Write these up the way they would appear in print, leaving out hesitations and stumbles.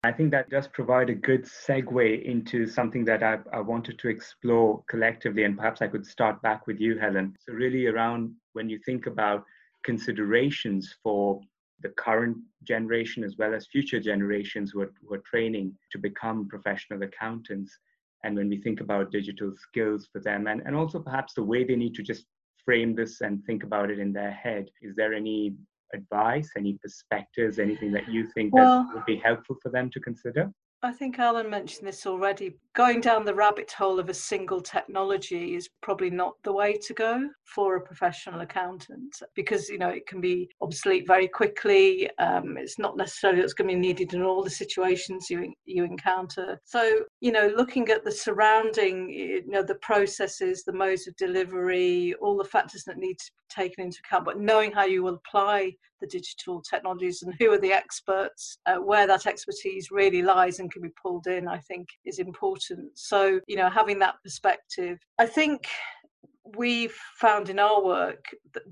I think that does provide a good segue into something that I wanted to explore collectively, and perhaps I could start back with you, Helen. So, really, around when you think about considerations for the current generation as well as future generations who are training to become professional accountants, and when we think about digital skills for them, and also perhaps the way they need to just frame this and think about it in their head, is there any advice, any perspectives, anything that you think that Well, would be helpful for them to consider? I think Alan mentioned this already. Going down the rabbit hole of a single technology is probably not the way to go for a professional accountant because, it can be obsolete very quickly. It's not necessarily that's going to be needed in all the situations you encounter. So, looking at the surrounding, the processes, the modes of delivery, all the factors that need to be taken into account, but knowing how you will apply the digital technologies and who are the experts, where that expertise really lies and can be pulled in, I think is important. So, having that perspective, I think we've found in our work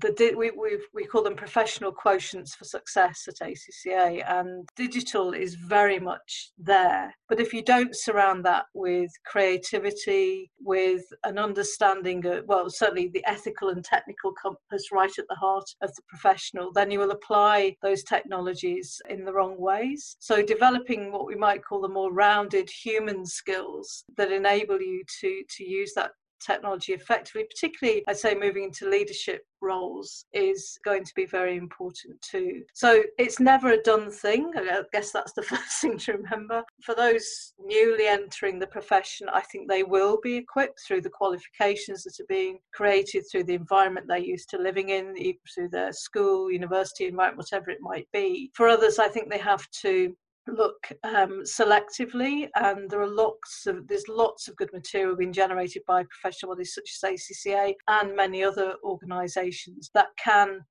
we call them professional quotients for success at ACCA, and digital is very much there. But if you don't surround that with creativity, with an understanding of, well, certainly the ethical and technical compass right at the heart of the professional, then you will apply those technologies in the wrong ways. So developing what we might call the more rounded human skills that enable you to use that technology effectively, particularly I'd say moving into leadership roles, is going to be very important too. So it's never a done thing. I guess that's the first thing to remember. For those newly entering the profession, I think they will be equipped through the qualifications that are being created, through the environment they're used to living in, through their school, university environment, whatever it might be. For others, I think they have to look selectively, and there's lots of good material being generated by professional bodies such as ACCA and many other organisations that can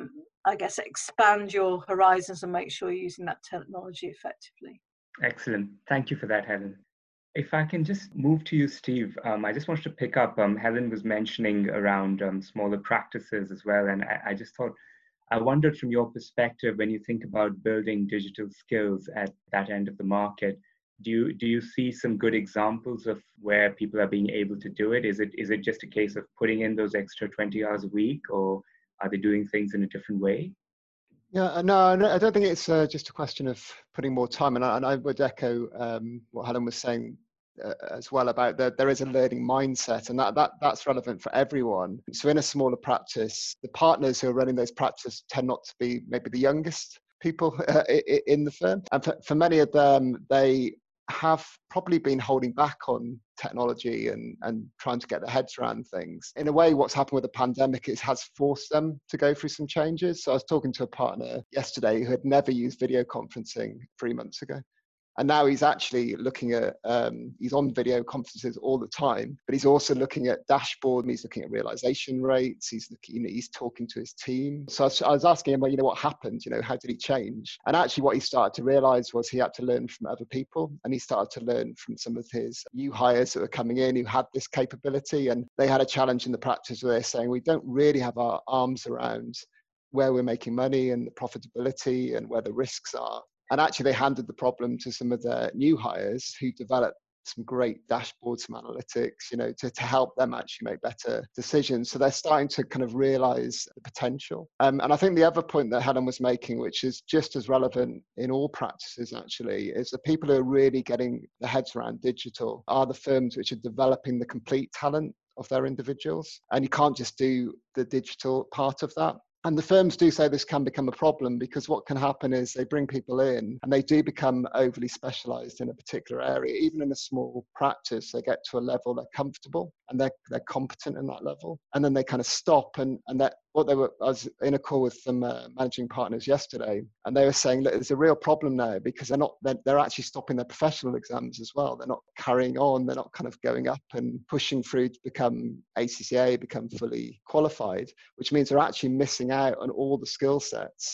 expand your horizons and make sure you're using that technology effectively. Excellent. Thank you for that, Helen. If I can just move to you, Steve, I just wanted to pick up, Helen was mentioning around smaller practices as well, and I just thought, I wondered from your perspective, when you think about building digital skills at that end of the market, do you see some good examples of where people are being able to do it? Is it just a case of putting in those extra 20 hours a week, or are they doing things in a different way? Yeah, no, I don't think it's just a question of putting more time. And I would echo what Helen was saying as well about that there is a learning mindset, and that's relevant for everyone. So in a smaller practice, the partners who are running those practices tend not to be maybe the youngest people in the firm. And for many of them, they have probably been holding back on technology and trying to get their heads around things. In a way, what's happened with the pandemic is has forced them to go through some changes. So I was talking to a partner yesterday who had never used video conferencing 3 months ago. And now he's actually looking at, he's on video conferences all the time, but he's also looking at dashboard, he's looking at realization rates, he's looking, he's talking to his team. So I was asking him, well, what happened? How did he change? And actually what he started to realize was he had to learn from other people, and he started to learn from some of his new hires that were coming in who had this capability. And they had a challenge in the practice where they're saying, we don't really have our arms around where we're making money and the profitability and where the risks are. And actually, they handed the problem to some of their new hires who developed some great dashboards, some analytics, to help them actually make better decisions. So they're starting to kind of realize the potential. And I think the other point that Helen was making, which is just as relevant in all practices actually, is the people who are really getting their heads around digital are the firms which are developing the complete talent of their individuals. And you can't just do the digital part of that. And the firms do say this can become a problem, because what can happen is they bring people in and they do become overly specialized in a particular area. Even in a small practice, they get to a level they're comfortable and they're competent in that level. And then they kind of stop. And that I was in a call with some managing partners yesterday, and they were saying that there's a real problem now, because they're actually stopping their professional exams as well. They're not carrying on. They're not kind of going up and pushing through to become ACCA, become fully qualified, which means they're actually missing out on all the skill sets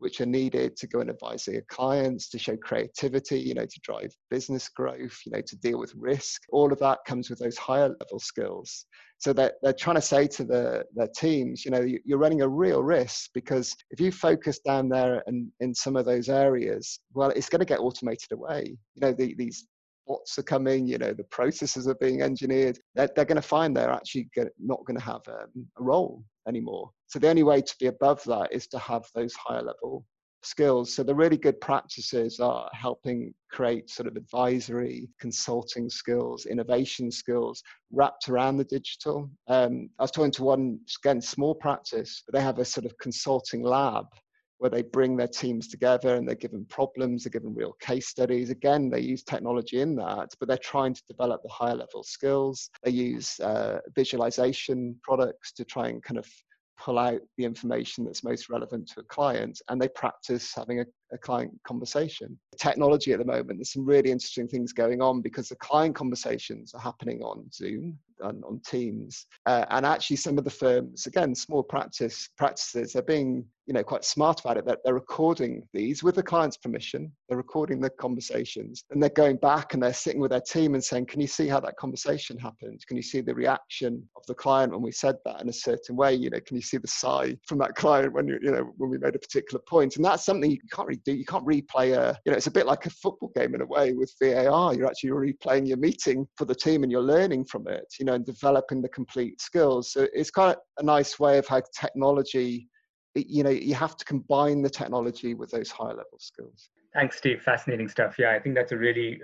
which are needed to go and advise their clients, to show creativity, to drive business growth, to deal with risk. All of that comes with those higher level skills. So they're trying to say to their teams, you're running a real risk, because if you focus down there and in some of those areas, well, it's going to get automated away. These bots are coming, the processes are being engineered. They're going to find they're actually not going to have a role anymore. So the only way to be above that is to have those higher level skills. So the really good practices are helping create sort of advisory, consulting skills, innovation skills wrapped around the digital. I was talking to one, again, small practice, but they have a sort of consulting lab where they bring their teams together and they're given problems, they're given real case studies. Again, they use technology in that, but they're trying to develop the higher level skills. They use visualization products to try and kind of pull out the information that's most relevant to a client, and they practice having a client conversation. Technology at the moment, there's some really interesting things going on because the client conversations are happening on Zoom and on Teams, and actually some of the firms, again, small practices, they're being quite smart about it, that they're recording these with the client's permission. They're recording the conversations, and they're going back and they're sitting with their team and saying, can you see how that conversation happened? Can you see the reaction of the client when we said that in a certain way? Can you see the sigh from that client when when we made a particular point? And that's something you can't really do. You can't replay it's a bit like a football game in a way with VAR. You're actually replaying your meeting for the team and you're learning from it, and developing the complete skills. So it's kind of a nice way of how technology, you have to combine the technology with those higher level skills. Thanks, Steve. Fascinating stuff. Yeah, I think that's a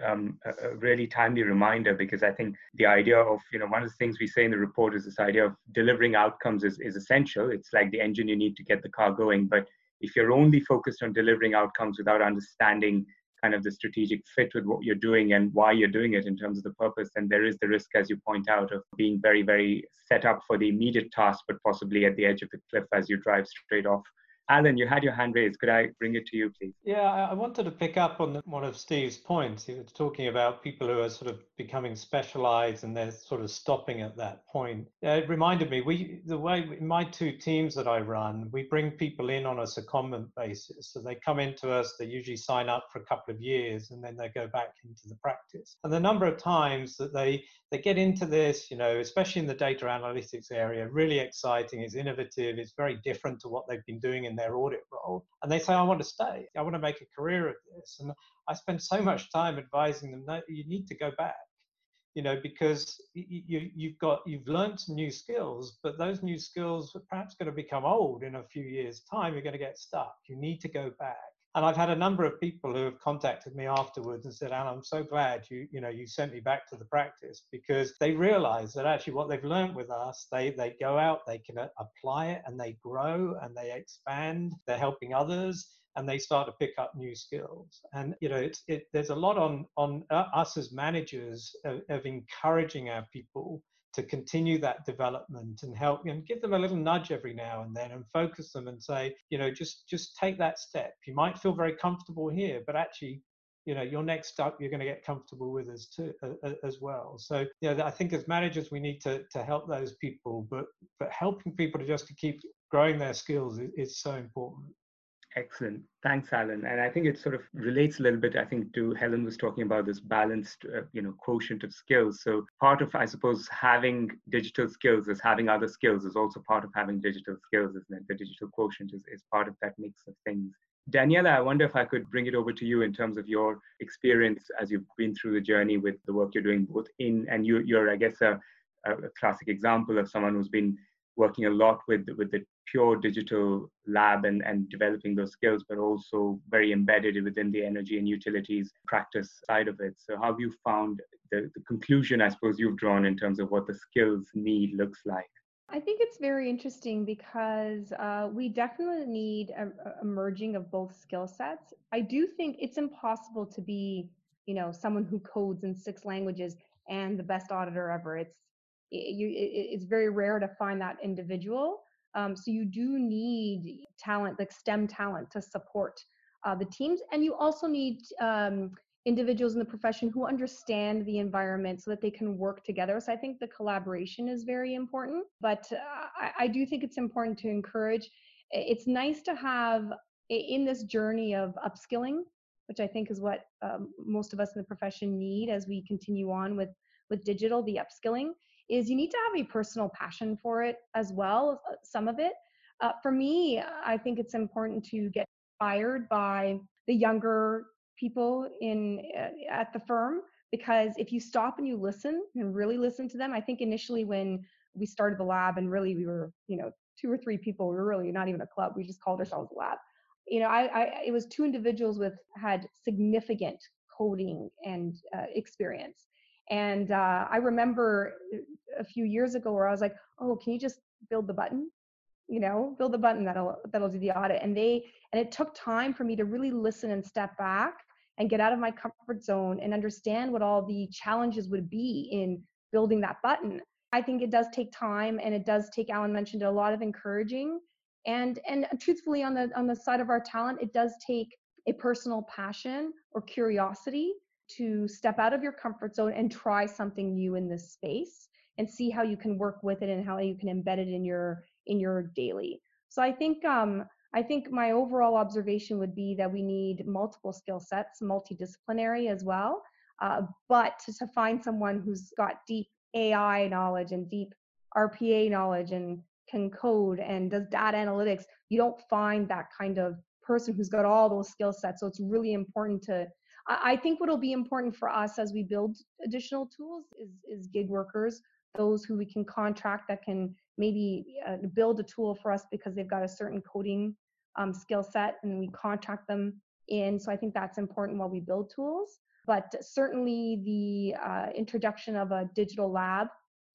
really timely reminder, because I think the idea of, one of the things we say in the report is this idea of delivering outcomes is essential. It's like the engine you need to get the car going. But if you're only focused on delivering outcomes without understanding kind of the strategic fit with what you're doing and why you're doing it in terms of the purpose, then there is the risk, as you point out, of being very, very set up for the immediate task, but possibly at the edge of the cliff as you drive straight off. Alan, you had your hand raised. Could I bring it to you, please? Yeah, I wanted to pick up on one of Steve's points. He was talking about people who are sort of becoming specialized and they're sort of stopping at that point. It reminded me, the way in my two teams that I run, we bring people in on a secondment basis. So they come into us, they usually sign up for a couple of years, and then they go back into the practice. And the number of times that they get into this, especially in the data analytics area, really exciting, it's innovative, it's very different to what they've been doing in their audit role. And they say, I want to stay, I want to make a career of this. And I spend so much time advising them, no, you need to go back, because you've learned some new skills, but those new skills are perhaps going to become old in a few years' time. You're going to get stuck. You need to go back. And I've had a number of people who have contacted me afterwards and said, Alan, I'm so glad you sent me back to the practice, because they realize that actually what they've learned with us, they go out, they can apply it, and they grow and they expand, they're helping others, and they start to pick up new skills. And there's a lot on us as managers of encouraging our people to continue that development and help and give them a little nudge every now and then and focus them and say, just take that step. You might feel very comfortable here, but actually, your next step, you're going to get comfortable with us too, as well. So, I think as managers, we need to help those people, but helping people to keep growing their skills is so important. Excellent. Thanks, Alan. And I think it sort of relates a little bit, I think, to Helen was talking about this balanced, quotient of skills. So part of, I suppose, having digital skills is having other skills is also part of having digital skills, isn't it? The digital quotient is part of that mix of things. Daniela, I wonder if I could bring it over to you in terms of your experience as you've been through the journey with the work you're doing, both and you're, I guess, a classic example of someone who's been working a lot with the pure digital lab and developing those skills, but also very embedded within the energy and utilities practice side of it. So how have you found the conclusion, I suppose, you've drawn in terms of what the skills need looks like? I think it's very interesting because we definitely need a merging of both skill sets. I do think it's impossible to be, someone who codes in 6 languages and the best auditor ever. It's very rare to find that individual. So you do need talent, like STEM talent, to support the teams. And you also need individuals in the profession who understand the environment so that they can work together. So I think the collaboration is very important. But I do think it's important to encourage. It's nice to have in this journey of upskilling, which I think is what most of us in the profession need as we continue on with digital, the upskilling, is you need to have a personal passion for it as well, some of it. For me, I think it's important to get inspired by the younger people at the firm, because if you stop and you listen and really listen to them, I think initially when we started the lab and really we were, 2 or 3 people, we were really not even a club, we just called ourselves a lab. It was 2 individuals had significant coding and experience. And I remember a few years ago where I was like, oh, can you just build the button? Build the button that'll do the audit. And it took time for me to really listen and step back and get out of my comfort zone and understand what all the challenges would be in building that button. I think it does take time, and it does take, Alan mentioned, a lot of encouraging. And truthfully, on the side of our talent, it does take a personal passion or curiosity to step out of your comfort zone and try something new in this space and see how you can work with it and how you can embed it in your daily. So I think my overall observation would be that we need multiple skill sets, multidisciplinary as well. But to find someone who's got deep AI knowledge and deep RPA knowledge and can code and does data analytics, you don't find that kind of person who's got all those skill sets. So it's really important I think what'll be important for us as we build additional tools is gig workers, those who we can contract that can maybe build a tool for us because they've got a certain coding skill set, and we contract them in. So I think that's important while we build tools. But certainly the introduction of a digital lab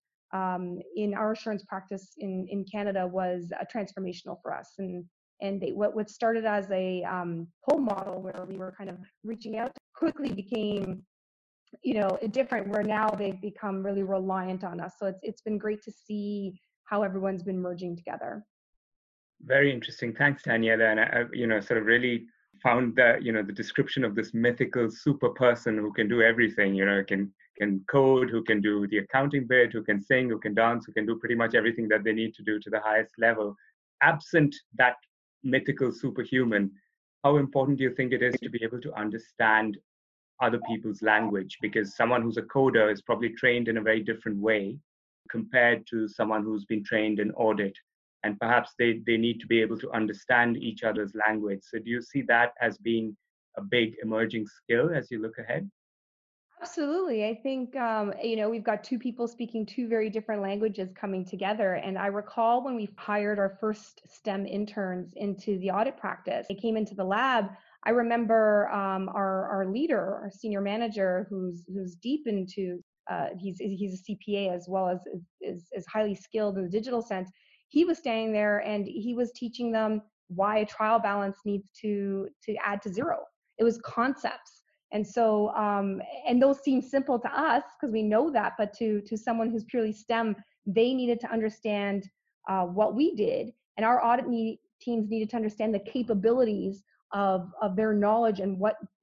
in our assurance practice in Canada was transformational for us. And what started as a pull model where we were kind of reaching out quickly became different, where now they've become really reliant on us. So it's been great to see how everyone's been merging together. Very interesting. Thanks, Daniela. And I sort of really found that, the description of this mythical super person who can do everything, can code, who can do the accounting bit, who can sing, who can dance, who can do pretty much everything that they need to do to the highest level. Absent that mythical superhuman, how important do you think it is to be able to understand other people's language? Because someone who's a coder is probably trained in a very different way compared to someone who's been trained in audit. And perhaps they need to be able to understand each other's language. So do you see that as being a big emerging skill as you look ahead? Absolutely. I think, we've got 2 people speaking 2 very different languages coming together. And I recall when we hired our first STEM interns into the audit practice, they came into the lab. I remember our leader, our senior manager, who's deep into, he's a CPA as well as is highly skilled in the digital sense. He was standing there and he was teaching them why a trial balance needs to add to 0. It was concepts. And so, and those seem simple to us because we know that, but to someone who's purely STEM, they needed to understand what we did, and our audit teams needed to understand the capabilities of their knowledge and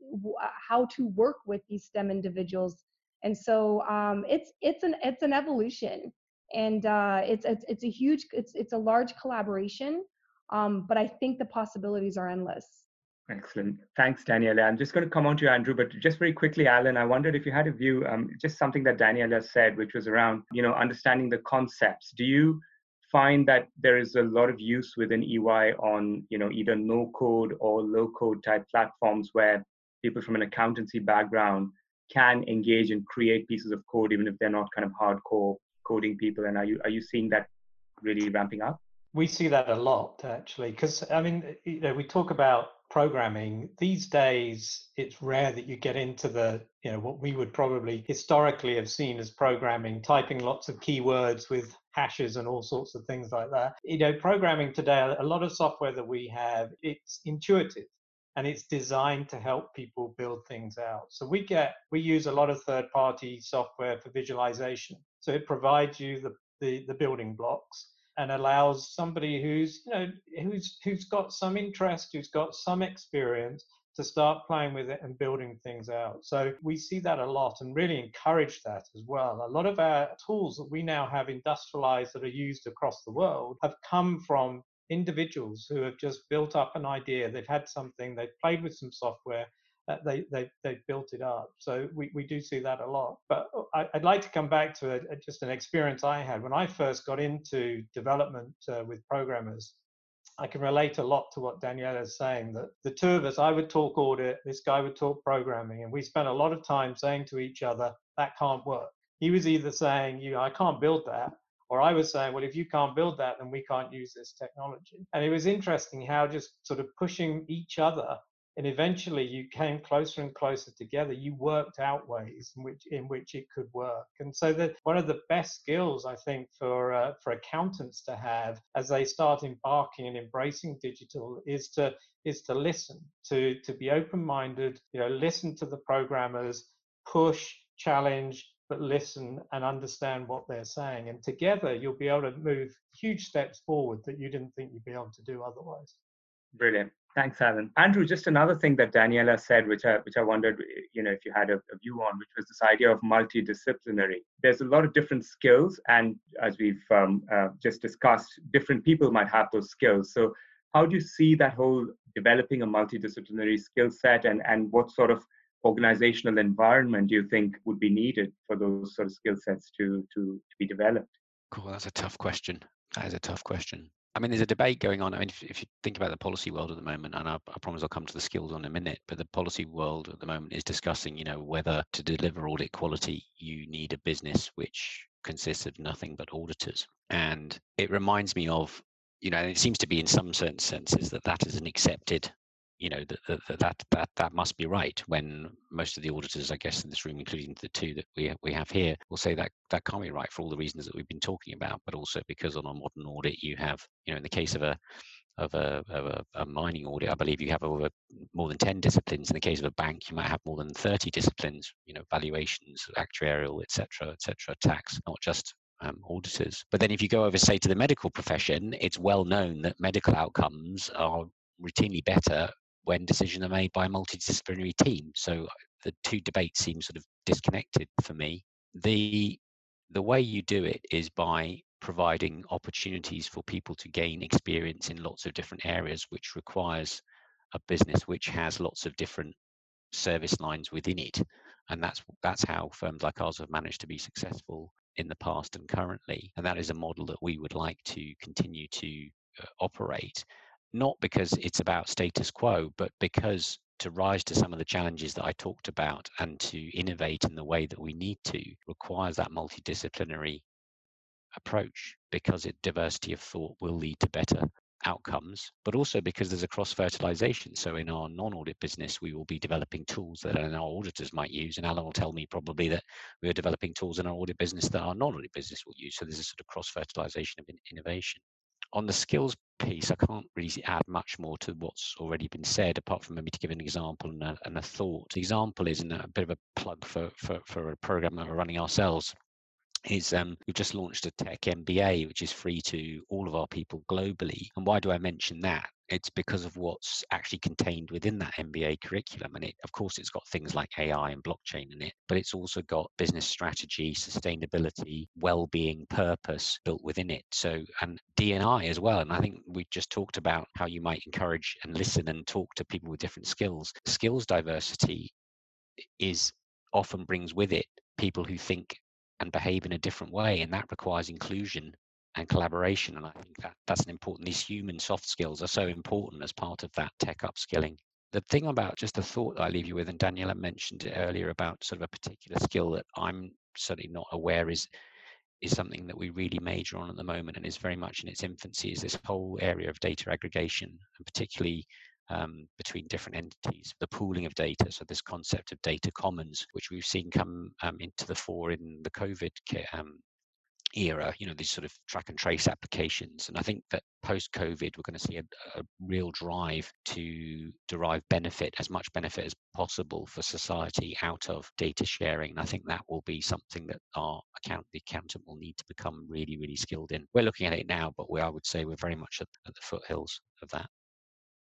how to work with these STEM individuals. And so, it's an evolution, and it's a large collaboration, but I think the possibilities are endless. Excellent. Thanks, Daniela. I'm just going to come on to you, Andrew, but just very quickly, Alan, I wondered if you had a view, just something that Daniela said, which was around, understanding the concepts. Do you find that there is a lot of use within EY on, either no code or low code type platforms where people from an accountancy background can engage and create pieces of code, even if they're not kind of hardcore coding people? And are you seeing that really ramping up? We see that a lot, actually, because we talk about programming these days. It's rare that you get into the what we would probably historically have seen as programming, typing lots of keywords with hashes and all sorts of things like that. Programming today, a lot of software that we have, it's intuitive and it's designed to help people build things out. So we use a lot of third-party software for visualization, so it provides you the building blocks and allows somebody who's got some interest, who's got some experience, to start playing with it and building things out. So we see that a lot and really encourage that as well. A lot of our tools that we now have industrialized that are used across the world have come from individuals who have just built up an idea. They've had something, they've played with some software, they've built it up. So we do see that a lot. But I'd like to come back to just an experience I had when I first got into development with programmers. I can relate a lot to what Daniela is saying, that the two of us, I would talk audit, this guy would talk programming, and we spent a lot of time saying to each other, that can't work. He was either saying, I can't build that, or I was saying, well, if you can't build that, then we can't use this technology. And it was interesting how just sort of pushing each other, and eventually you came closer and closer together. You worked out ways in which it could work. And so that one of the best skills, I think, for accountants to have as they start embarking and embracing digital is to listen, to be open-minded, listen to the programmers, push, challenge, but listen and understand what they're saying. And together you'll be able to move huge steps forward that you didn't think you'd be able to do otherwise. Brilliant. Thanks, Alan. Andrew, just another thing that Daniela said, which I wondered, if you had a view on, which was this idea of multidisciplinary. There's a lot of different skills, and as we've just discussed, different people might have those skills. So how do you see that whole developing a multidisciplinary skill set, and what sort of organizational environment do you think would be needed for those sort of skill sets to be developed? Cool, that's a tough question. That is a tough question. I mean, there's a debate going on. I mean, if you think about the policy world at the moment, and I promise I'll come to the skills in a minute, but the policy world at the moment is discussing, whether to deliver audit quality, you need a business which consists of nothing but auditors. And it reminds me of, and it seems to be in some certain senses that is an accepted, that must be right, when most of the auditors, I guess, in this room, including the two that we have here, will say that can't be right for all the reasons that we've been talking about, but also because on a modern audit you have, in the case of a mining audit, I believe you have over more than 10 disciplines. In the case of a bank, you might have more than 30 disciplines, valuations, actuarial, etc., tax, not just auditors. But then if you go over, say, to the medical profession, it's well known that medical outcomes are routinely better when decisions are made by a multidisciplinary team. So the two debates seem sort of disconnected for me. The way you do it is by providing opportunities for people to gain experience in lots of different areas, which requires a business which has lots of different service lines within it. And that's how firms like ours have managed to be successful in the past and currently. And that is a model that we would like to continue to operate. Not because it's about status quo, but because to rise to some of the challenges that I talked about and to innovate in the way that we need to requires that multidisciplinary approach, because diversity of thought will lead to better outcomes, but also because there's a cross-fertilization. So in our non-audit business, we will be developing tools that our auditors might use, and Alan will tell me probably that we are developing tools in our audit business that our non-audit business will use. So there's a sort of cross-fertilization of innovation. On the skills piece, I can't really add much more to what's already been said, apart from maybe to give an example and a thought. The example is, and a bit of a plug for a program that we're running ourselves, is we've just launched a tech MBA, which is free to all of our people globally. And why do I mention that? It's because of what's actually contained within that MBA curriculum. And of course, it's got things like AI and blockchain in it, but it's also got business strategy, sustainability, well-being, purpose built within it. So, and D&I as well. And I think we just talked about how you might encourage and listen and talk to people with different skills. Skills diversity often brings with it people who think and behave in a different way, and that requires inclusion and collaboration. And I think that's an important, these human soft skills are so important as part of that tech upskilling. The thing about, just a thought that I leave you with, and Daniela mentioned it earlier about sort of a particular skill that I'm certainly not aware is something that we really major on at the moment and is very much in its infancy, is this whole area of data aggregation, and particularly between different entities, the pooling of data. So this concept of data commons, which we've seen come into the fore in the COVID era, these sort of track and trace applications. And I think that post-COVID, we're going to see a real drive to derive benefit, as much benefit as possible for society out of data sharing. And I think that will be something that the accountant will need to become really, really skilled in. We're looking at it now, but I would say we're very much at the foothills of that.